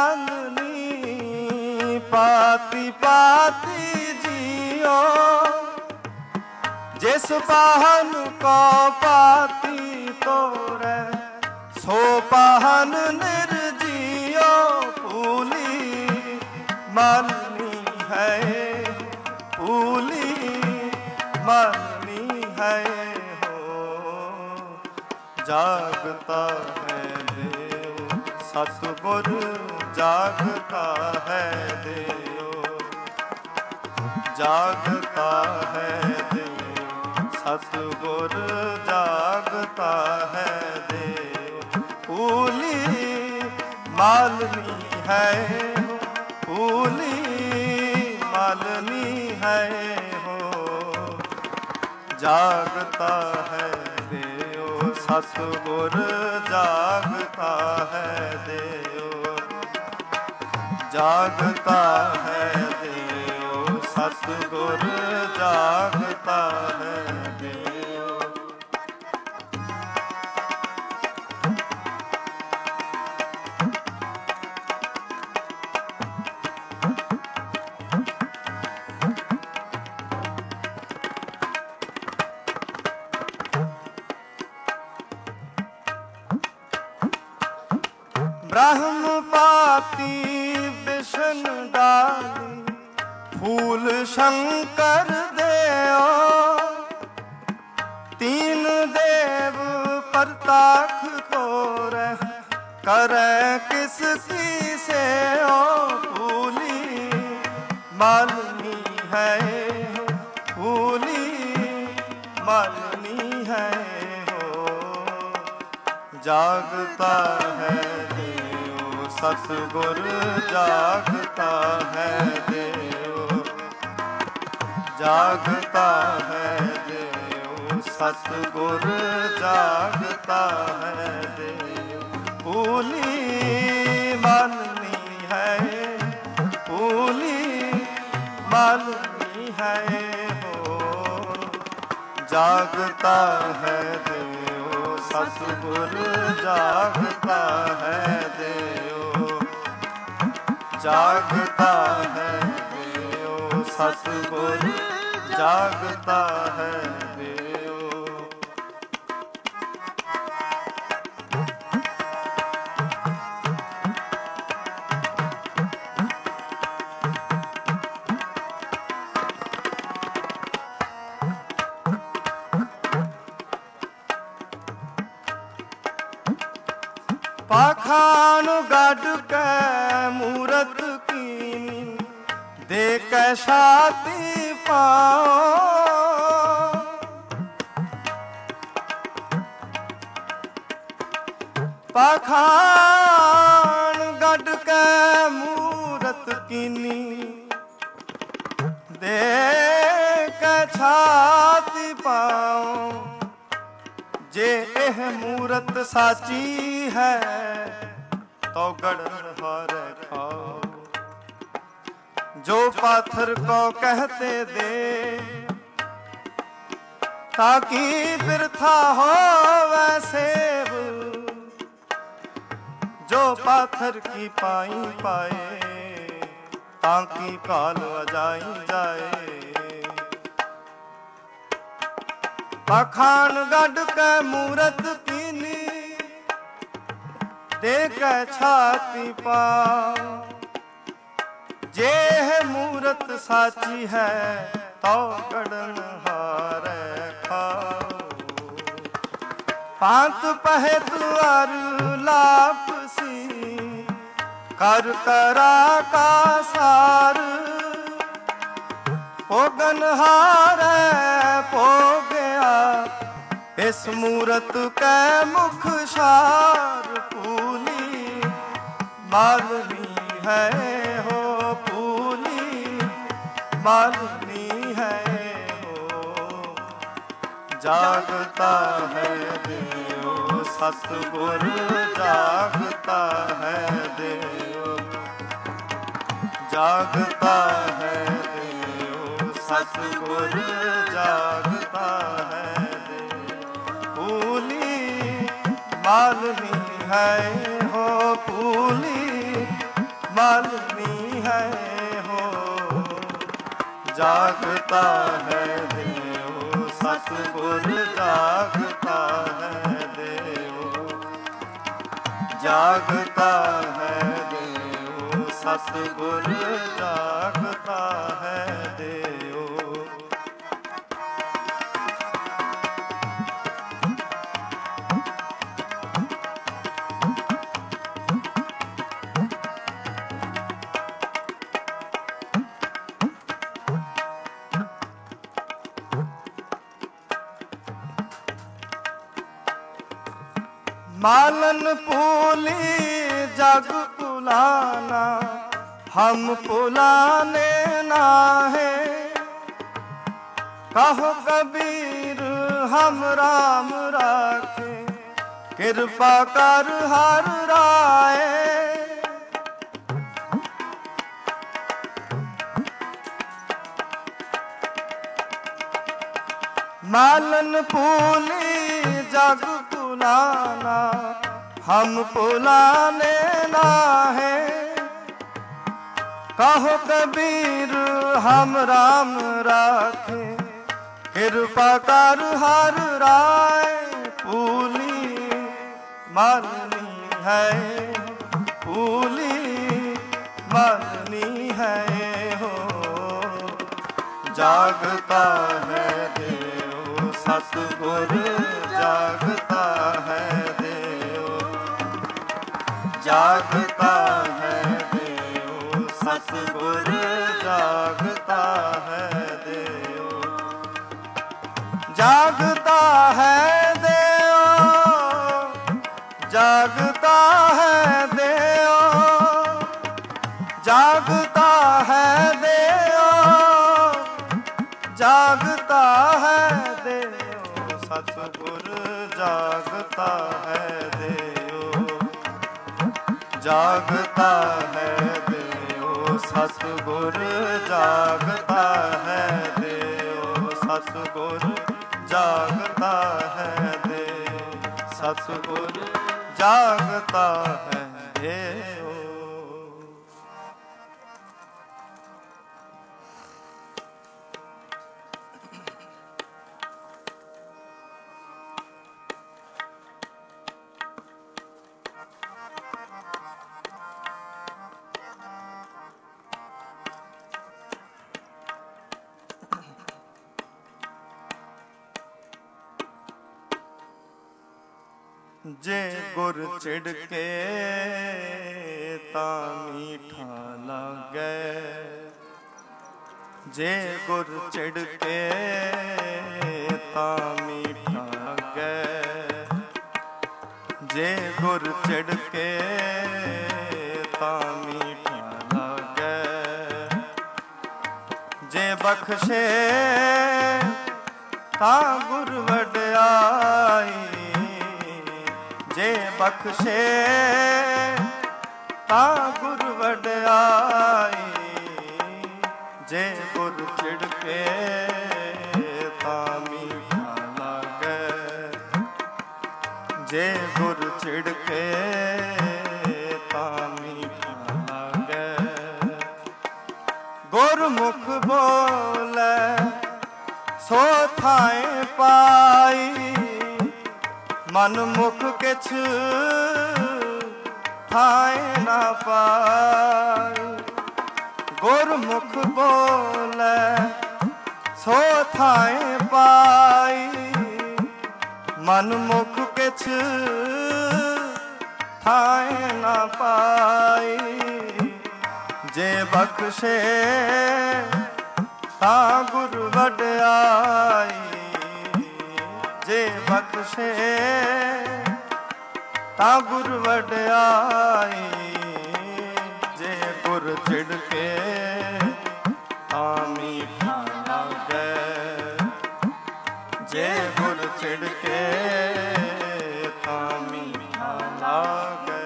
मालनी, पाती पाती जियो, जिस पाहन को पाती तो रे, सो पाहन निर्जियो। फूली मालनी है, फूली मालनी है हो, जागता है सतगुर, जागता है देव, जागता है देव सतगुर, जागता है देव। फूली मालनी है, फूली मालनी है हो, जागता है देव सतगुर, जागता है देव, जागता है देव सतगुर, जागता है देव। ब्रह्म पाती विष्णु डाली, फूल शंकर देओ। तीन देव परताख तोरे, करे किसकी से ओ फूली मालनी है, फूली मालनी है हो। जागता है देव सतगुर, जागता है देव, जागता है देव सतगुर, जागता है देव। फूली मालनी है, फूली मालनी है हो। जागता है देव सतगुर, जागता है देव, जागता है देव सतगुर, जागता है देव। पाखान गढ़ के मूरत कीनी, दे के छाती पाओ। पाखान गढ़ के मूरत कीनी, दे के छाती पाओ। जे एह मूरत साची है, तो गढ़न हार खाओ। जो पाथर को कहते दे, ताकि बिरथा हो वैसे। जो पाथर की पाई पाए, ताकि काल अजाई जाए। पाखान गढ़ के मूरत कीनी, दे के छाती पाओ। जे है मूरत साची है, तो गढ़न हार खाओ। पांत पहे तुअर लापसी, कर करा का सार। पोगन हारे पोगया, इस मूरत के मुख सार। फूली मालनी है हो, फूली मालनी है हो। जागता है देव सतगुर, जागता है देव, जागता है देव सतगुर, जागता है देव। फूली मालनी है हो, फूली मालनी है हो। जागता है देव सतगुर, जागता है देव, जागता है देव सतगुर, जागता है देव। मालन फूली जग पुलाना, हम पुलाने ना है। कहो कबीर हम राम राखे, कृपा कर हर राय। मालन फूली जग पुलाना, हम पुलाने ना है। कहो कबीर हम राम राखे, कृपा कर हर राय। फूली मालनी है, ਭੂਲੀ ਮਰਨੀ ਹੈ ਹੋ। ਜਾਗਤਾ ਹੈ ਦੇਉ ਸਤਿਗੁਰ ਜਾਗਤਾ ਹੈ ਦੇਉ। ਜਾਗਤਾ ਹੈ ਦੇਉ ਸਤਿਗੁਰ ਜਾਗਤਾ ਹੈ ਦੇਉ। ਜਾਗਤਾ ਹੈ ਦੇਉ ਜਾਗਤਾ ਹੈ ਦੇਉ। ਜਾਗਤਾ ਹੈ ਦੇਉ ਜਾਗਤਾ ਹੈ ਦੇਉ ਸਤਿਗੁਰ ਜਾਗਤਾ ਹੈ ਦੇਉ। ਜਾਗਤਾ ਹੈ ਦੇਉ ਸਤਿਗੁਰ ਜਾਗਤਾ ਹੈ ਦੇਉ। ਸਤਿਗੁਰ ਜਾਗਤਾ ਹੈ ਦੇਉ। ਸਤਿਗੁਰ ਜਾਗਤਾ ਹੈ ਦੇਉ। ਜੇ ਗੁਰ ਚਿੜ ਕੇ ਤਾਂ ਮੀਠਾ ਲਾਗੈ। ਜੇ ਗੁਰ ਚਿੜ ਕੇ ਤਾਂ ਮੀਠਾ ਲਾਗੈ। ਜੇ ਗੁਰ ਚਿੜ ਕੇ ਤਾਂ ਮੀਠਾ ਲਾਗੈ। ਜੇ ਬਖਸ਼ੇ ਤਾਂ ਗੁਰ ਵਡਿਆਈ। ਜੇ ਬਖਸ਼ੇ ਤਾਂ ਗੁਰ ਵਡਿਆਈ। ਜੇ ਗੁਰ ਚਿੜ ਕੇ ਤਾਂ ਮੀਠਾ ਲਾਗੈ। ਜੇ ਗੁਰ ਚਿੜ ਕੇ ਤਾਂ ਮੀਠਾ ਲਾਗੈ। ਗੁਰਮੁਖ ਬੋਲੇ ਸੋ ਥਾਏ ਪਾਈ। ਮਨ ਮੁਖ ਕਿਛ ਥਾਏ ਨਾ ਪਾਈ। ਗੁਰਮੁਖ ਬੋਲੇ ਸੋ ਥਾਏ ਪਾਈ। ਮਨ ਮੁਖ ਕਿਛ ਥਾਏ ਨਾ ਪਾਈ। ਜੇ ਬਖਸ਼ੇ ਤਾਂ ਗੁਰ ਵਡਿਆਈ। ਜੇ ਬਖਸ਼ੇ ਤਾਂ ਗੁਰ ਵਡਿਆਈ। ਜੇ ਗੁਰ ਚਿੜ ਕੇ ਤਾਂ ਮੀਠਾ ਲਾਗੈ। ਜੇ ਗੁਰ ਚਿੜ ਕੇ ਤਾਂ ਮੀਠਾ ਲਾਗੈ।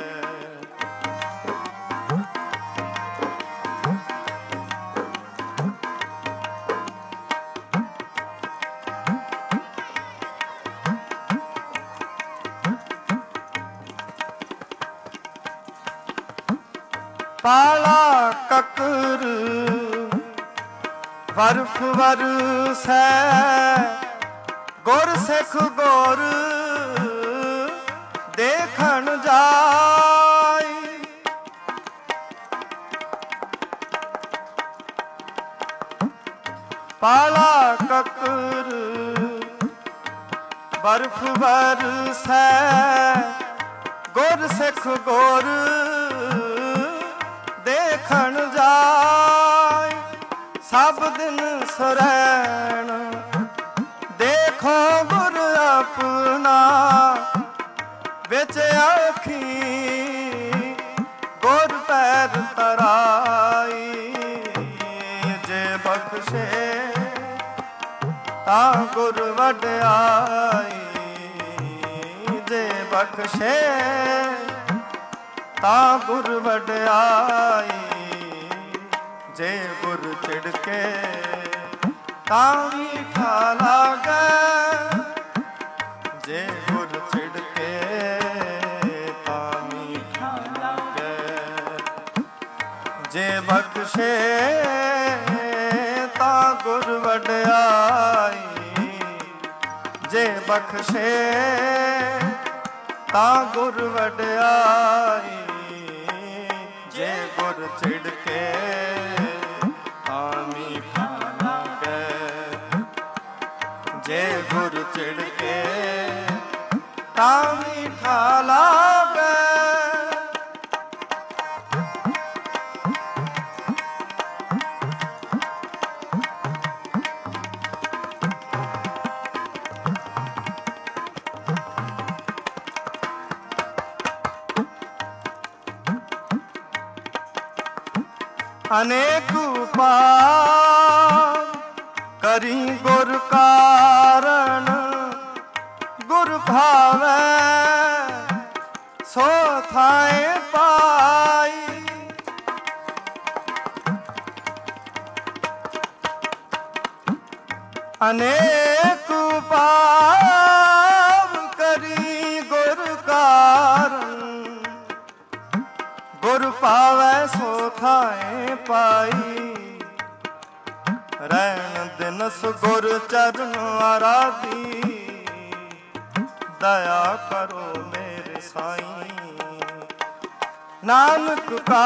ਪਾਲਾ ਕਕਰ ਬਰਫ ਵਰਸੈ। ਗੁਰ ਸਿੱਖ ਗੁਰ ਦੇਖਣ ਜਾਈ। ਪਾਲਾ ਕਕਰ ਬਰਫ ਵਰਸੈ। ਗੁਰ ਸਿੱਖ ਗੁਰ ਦੇਖਣ ਜਾਈ। ਸਭ ਦਿਨ ਸਰੈਣ ਦੇਖੋ ਗੁਰ ਆਪਣਾ। ਵਿੱਚ ਆਖੀ ਗੁਰ ਪੈਰ ਤਰਾਈ। ਜੇ ਬਖਸ਼ੇ ਤਾਂ ਗੁਰ ਵਡਿਆਈ। ਜੇ ਬਖਸ਼ੇ ਤਾਂ ਗੁਰ ਵਡਿਆਈ। ਜੇ ਗੁਰ ਚਿੜ ਕੇ ਤਾਂ ਮੀਠਾ ਲਾਗੈ। ਜੇ ਗੁਰ ਚਿੜ ਕੇ ਤਾਂ ਮੀਠਾ ਲਾਗੈ। ਜੇ ਬਖਸ਼ੇ ਤਾਂ ਗੁਰ ਵਡਿਆਈ। ਜੇ ਬਖਸ਼ੇ ਤਾਂ ਗੁਰ ਵਡਿਆਈ। गुर छिड़के तां मीठा लागे। जे गुर छिड़के तां मीठा लागे। अनेक उपाय करी गुर कारण, गुर भावै सो थाए पाई। अनेक उपाय करी गुर कारण, गुर पावै सो थाए पाई। रैन दिनस गुर चरण आराधी, दया करो मेरे साईं। नानक का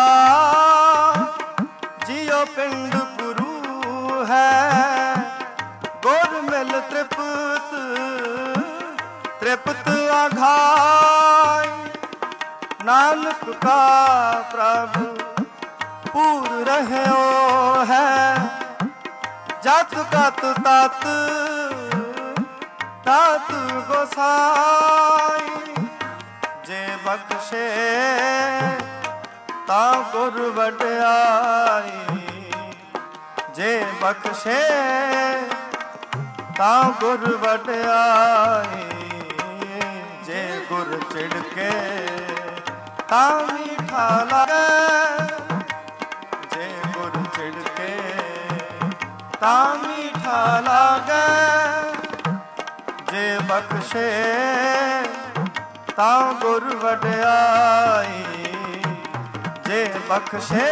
जियो पिंड गुरु है, गुर मिल तृप्त तृप्त आघाई। नानक का प्रभु पूर रहयो है, जत कत तत तत गोसाई। जे बख्शे ता गुर वड्याई, जे बख्शे ता गुर वड्याई। जे गुर छिड़के ता मीठा लागे, जे गुर छिड़के ता मीठा लागे। जे बख्शे ता गुर वड्याई, जे बख्शे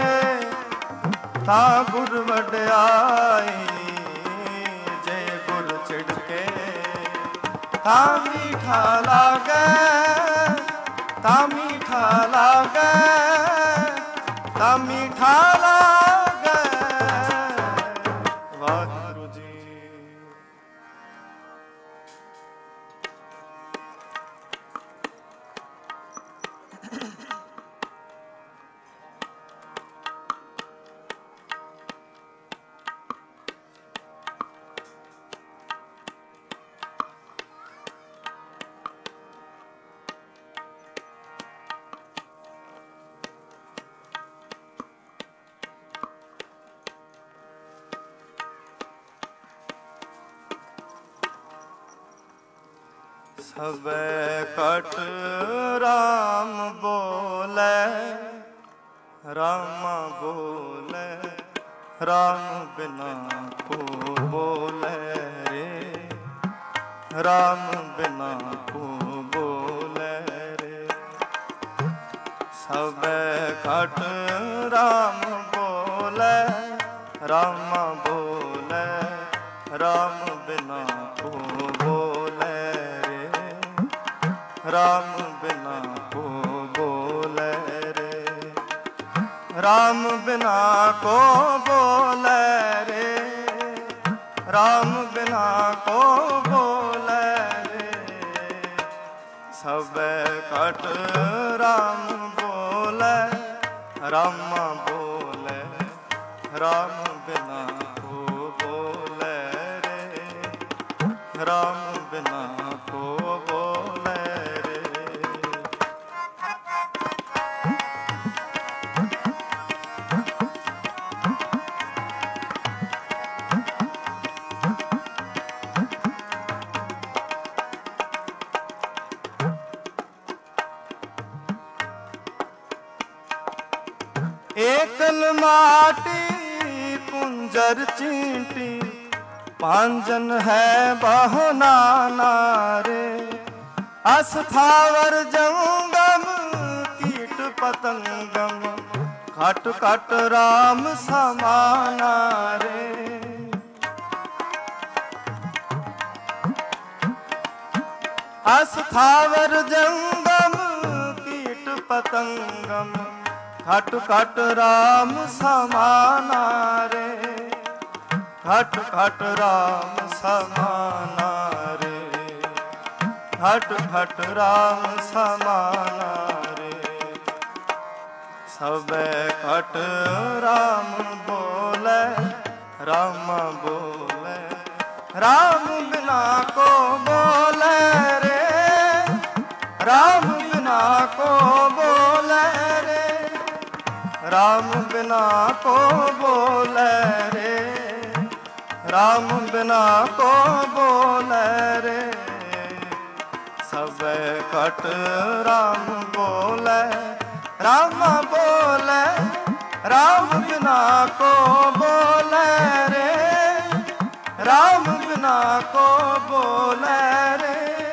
ता गुर वड्याई। जे गुर छिड़के ता मीठा लागे, ता मीठा लागे, ता मीठा लागे। वाहिगुरु जी। सबे कट राम बोले, राम बोले, राम बिना को बोले रे, राम बिना को बोले रे। सबे कट राम बोले, राम बोले, राम बिना को बोले रे, राम बिना को बोले रे। राम बिना को बोले रे, राम बिना को बोले रे। सबे कट राम बोले, राम बोले, राम बिना को बोले रे, राम बिना को बोले रे। एकल माटी कुंजर चींटी, पांजन है बहुना नारे। अस्थावर जंगम कीट पतंगम, खट खट राम समाना रे। अस्थावर जंगम कीट पतंगम, घट घट राम समाना रे, घट घट राम समाना रे, घट घट राम समाना रे। सबे घट राम बोले, राम बोले, राम बिना को बोले रे, राम बिना को बोले रे, राम बिना को बोले रे, राम बिना को बोले रे। सबे घट राम बोले, राम बोले, राम बिना को बोले रे, राम बिना को बोले रे।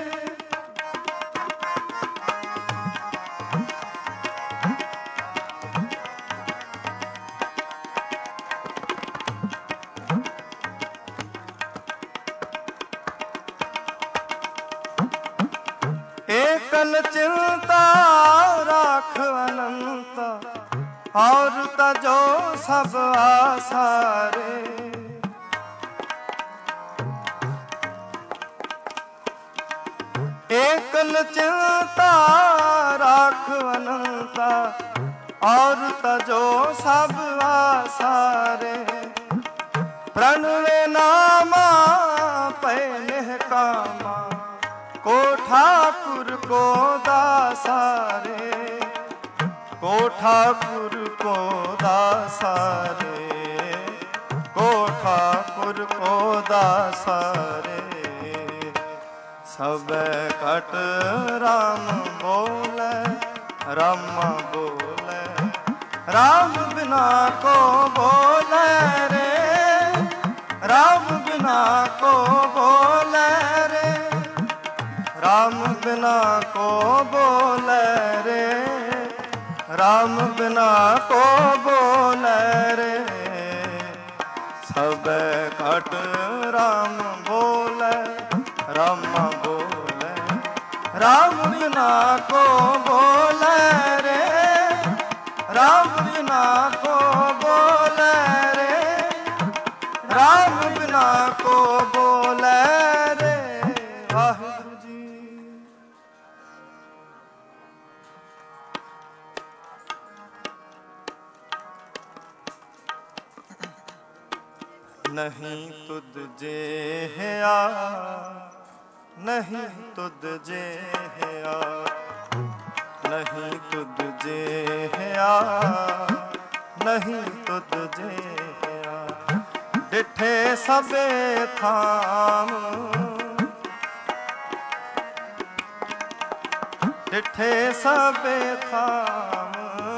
एकल चिंता राख अनंत, और तजो सब आसारे। एकल चिंता राख अनंता, और तजो सब आसारे। प्रणवे नामा पै कामा, को ठाकुर को दासारे, को ठाकुर को दासारे, को ठाकुर को दासारे। सबे घट राम बोले, राम बोले, राम बिना को बोले रे, राम बिना को बोले रे, राम बिना को बोले रे, राम बिना को बोले रे। सबे घट राम बोले, राम बोले, राम बिना को बोले रे, राम बिना को बोले रे, राम बिना को बोले रे। वाहिगुरु जी। नहीं तुद जे आ, नहीं तुद जे आ, नहीं तुद जे आ, नहीं तुद जे आ। डिठे सबे थाम, डिठे सबे थाम,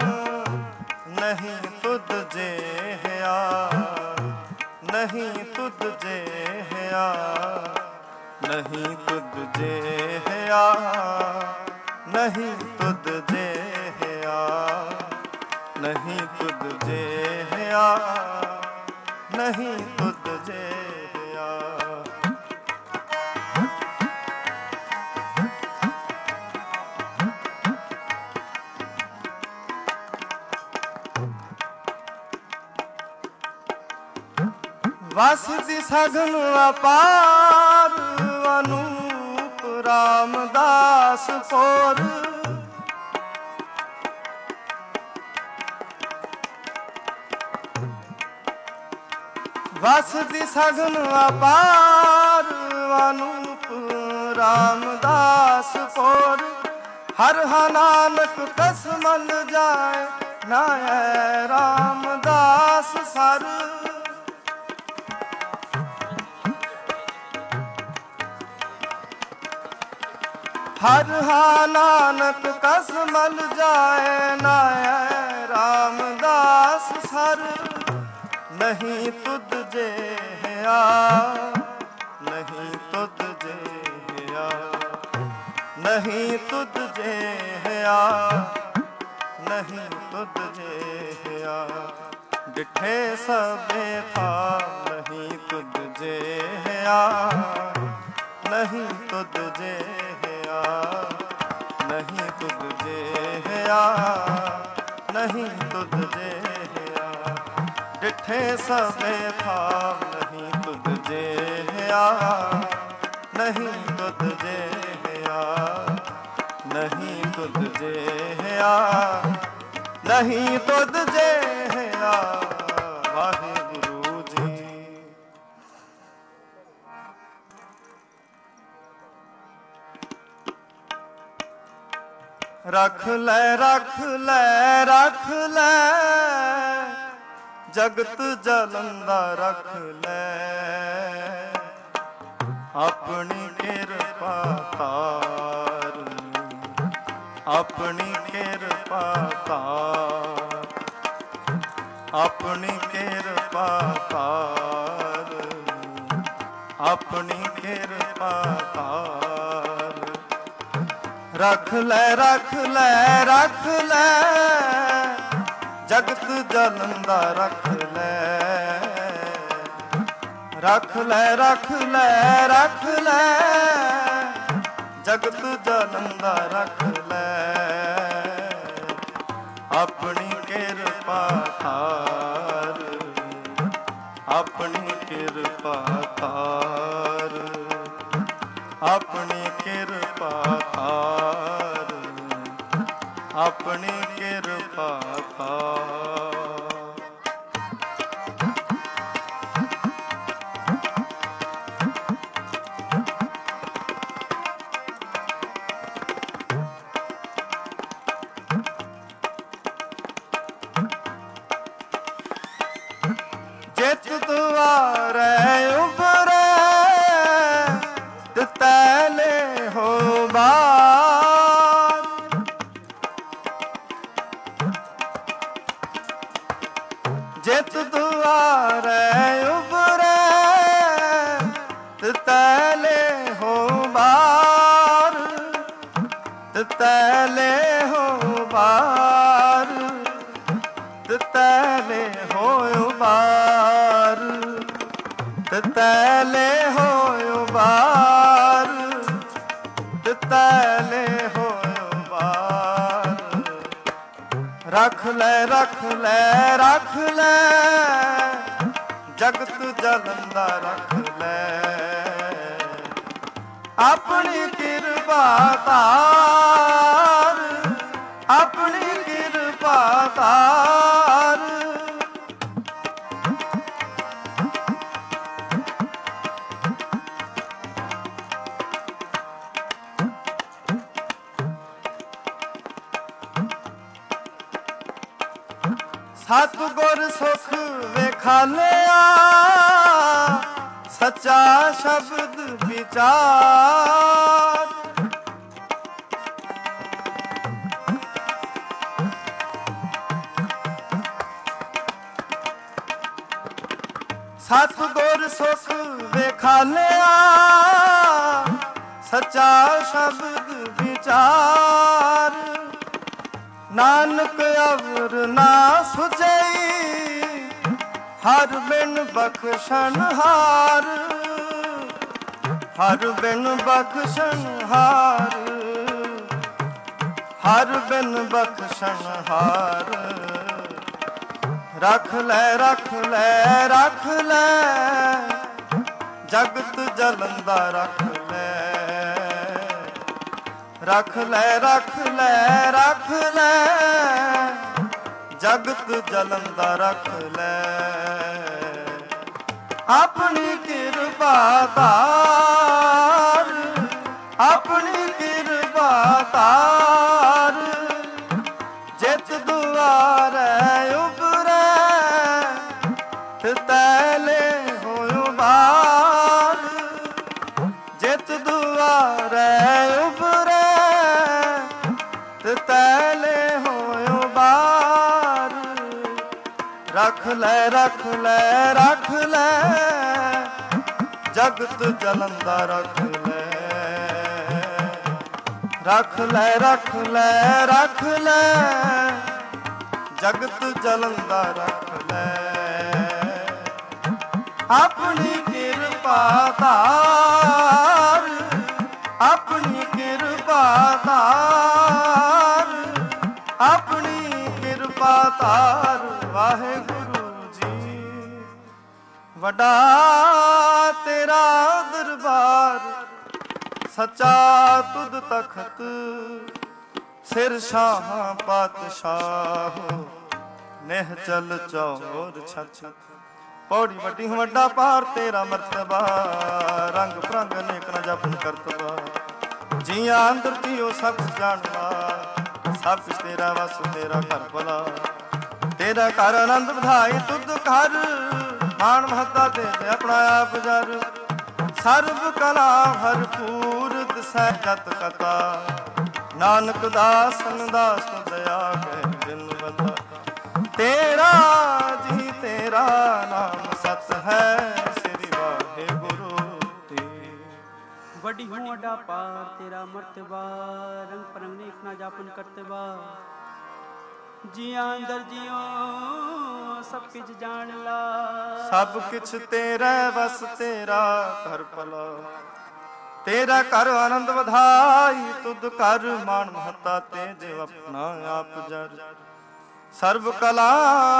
नहीं तुद जे आ, नहीं तुद जे आ, नहीं तुद जे आ, नहीं तुद जे आ, नहीं तुद जे आ, नहीं तुद जे आ। वसति सघन अपार, अनूप रामदास पुर। वसति सघन अपार, अनूप रामदास पुर। हर नानक कस मल जाए, नाय रामदास सर। हर हा नानक कस मल जाए, नाय रामदास सर। नहीं तुद जे आ, नहीं तुद जे आ, नहीं तुद जे आ, नहीं तुद जे आ। डिठे सबे था, नहीं तुद जे आ, नहीं तुद जे आ, नहीं तुद जे आ, नहीं तुझ जेहा। डिठे सबे भाव नहीं तुझ जेहा, नहीं तुझ जेहा, नहीं तुझ जेहा, नहीं तुझ जेहा। वाहिगुरु जी। रख लै रख लै रख लै जगत जलंदा रख लै, अपनी किरपा तार, अपनी किरपा तार, अपनी किरपा तार, अपनी किरपा तार। रख लै रख लै रख लै जगत जलंदा रख लै, रख लै रख लै रख लै जगत जलंदा रख लै, अपनी किरपा तार, अपनी किरपा तार, अपनी किरपा तार, अपनी किरपा तार। जित दुआरे उभरे तैले हो बार, जित दुआरे उभरे तैले हो बार, तैले हो बार, तैले हो बार, तैले हो बार, तैले हो बार। रख लै रख लै रख लै जगत जलंदा रख लै, अपनी किरपा तार, अपनी किरपा तार। सतगुर सुख विखालिया सच्चा शब्द विचार, सतगुर सुख विखालिया सच्चा शब्द विचार। नानक अवर ना सुझई हर बिन बख्शन हार, हर बिन बख्शन हार, हर बिन बख्शन हार। रख लै रख लै रख लै जगत जलंदा रख लै, रख लै रख लै रख लै जगत जलंदा रख लै, अपनी किरपा तार, अपनी किरपा तार। जित दुआरे उभरे तैले हो बार, जित दुआरे उभरे तैले हो बार। रख लै रख लै रख लै जगत जलंदा रख लै, रख लै रख लै रख लै जगत जलंदा रख लै, अपनी किरपा तार, अपनी किरपा तार, अपनी किरपा ਵਿਚਾਰ ਵਾਹਿਗੁਰੂ ਜੀ। ਵੱਡਾ ਤੇਰਾ ਦਰਬਾਰ ਸੱਚਾ ਤੁਧ ਤਖਤ, ਸਿਰ ਸ਼ਾਹ ਪਾਤਸ਼ਾਹ ਨਹਿ ਚਲ ਚੌਰ ਛਤ। ਪੌੜੀ ਵੱਡੀ ਵੱਡਾ ਪਾਰ ਤੇਰਾ ਮਰਤਬਾ, ਰੰਗ ਪ੍ਰੰਗ ਅਨੇਕ ਨ ਜਪਨ ਕਰਤਬਾ। ਜੀਆਂ ਅੰਦਰ ਜੀਓ ਸਭ ਜਾਣਵਾ, ਸਭ ਕੁਛ ਤੇਰਾ ਵਸ ਤੇਰਾ ਘਰ ਭਲਾ। ਤੇਰਾ ਘਰ ਆਨੰਦ ਵਧਾਈ ਤੁਧ ਘਰ, ਮਾਣ ਮਹੱਤਾ ਦੇ ਦੇ ਆਪਣਾ ਆਪ ਜਰ। ਸਰਬ ਕਲਾ ਭਰਪੂਰ ਦਿਸੈ ਜਤ ਕਤਾ, ਨਾਨਕ ਦਾਸਨ ਦਾਸ ਦਇਆ ਕੈ ਬਿਨ ਬਤਾ। ਤੇਰਾ ਜੀ ਤੇਰਾ ਨਾਮ ਸਤ ਹੈ, ਸ੍ਰੀ ਵਾਹਿਗੁਰੂ ਜੀ। ਵੱਡੀ ਹੂੰ ਵੱਡਾ ਪਾਰ ਤੇਰਾ ਮਰਤਬਾ, ਰੰਗ ਪਰੰਗ ਨੇਕ ਨਾ ਜਾਪਨ ਕਰਤਬਾ। ਜੀਆਂ ਅੰਦਰ ਜਿਉ ਸਭ ਕਿਛ ਜਾਣ ਲਾ, ਸਭ ਕਿਛ ਤੇਰਾ ਵਸ ਤੇਰਾ ਘਰ ਭਲਾ। ਤੇਰਾ ਘਰ ਆਨੰਦ ਵਧਾਈ ਤੁਧ ਘਰ, ਮਾਣ ਮਹੱਤਾ ਤੇਜ ਆਪਣਾ ਆਪ ਜਰ। ਸਰਬ ਕਲਾ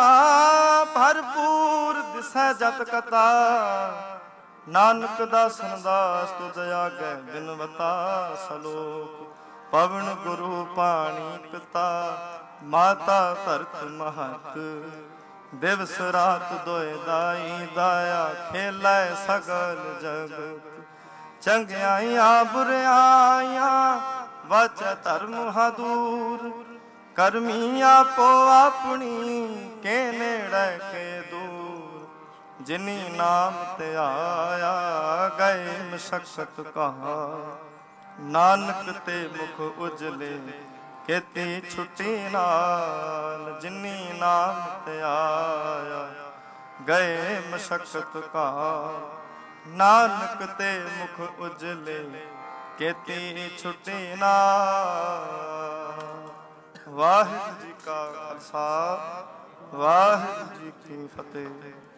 ਭਰਪੂਰ ਦਿਸੈ ਜਤ ਕਤਾ, ਨਾਨਕ ਦਾਸਨ ਦਾਸ ਤੁਧ ਆਗੈ ਬਿਨਵਤਾ। ਸਲੋਕ ਪਵਨ ਗੁਰੂ ਪਾਣੀ ਪਿਤਾ, ਮਾਤਾ ਧਰਤ ਮਹਤ। ਦਿਵਸ ਰਾਤ ਦੋਇ ਦਾਈ ਦਾਇਆ, ਖੇਲੈ ਸਗਲ ਜਗਤ। ਚੰਗਿਆਈਆਂ ਬੁਰਿਆਈਆਂ ਵਚੈ ਧਰਮ ਹਦੂਰ, ਕਰਮੀ ਆਪੋ ਆਪਣੀ ਕੇ ਨੇੜੇ ਕੇ ਦੂਰ। ਜਿਨੀ ਨਾਮ ਤੇ ਆਇਆ ਗਏ ਮਸ਼ਕਤ ਕਹਾ, ਨਾਨਕ ਤੇ ਮੁਖ ਉਜਲੇ ਕੀਤੀ ਛੁੱਟੀ ਨਾਲ। ਜਿਨੀ ਨਾਮ ਤੇ ਆਇਆ ਗਏ ਮਸ਼ਕਤ ਕਹਾ, ਨਾਨਕ ਤੇ ਮੁਖ ਉਜਲੇ ਕੀਤੀ ਛੁੱਟੀ ਨਾਲ। ਵਾਹਿਗੁਰੂ ਜੀ ਕਾ ਖਾਲਸਾ, ਵਾਹਿਗੁਰੂ ਜੀ ਕੀ ਫਤਿਹ।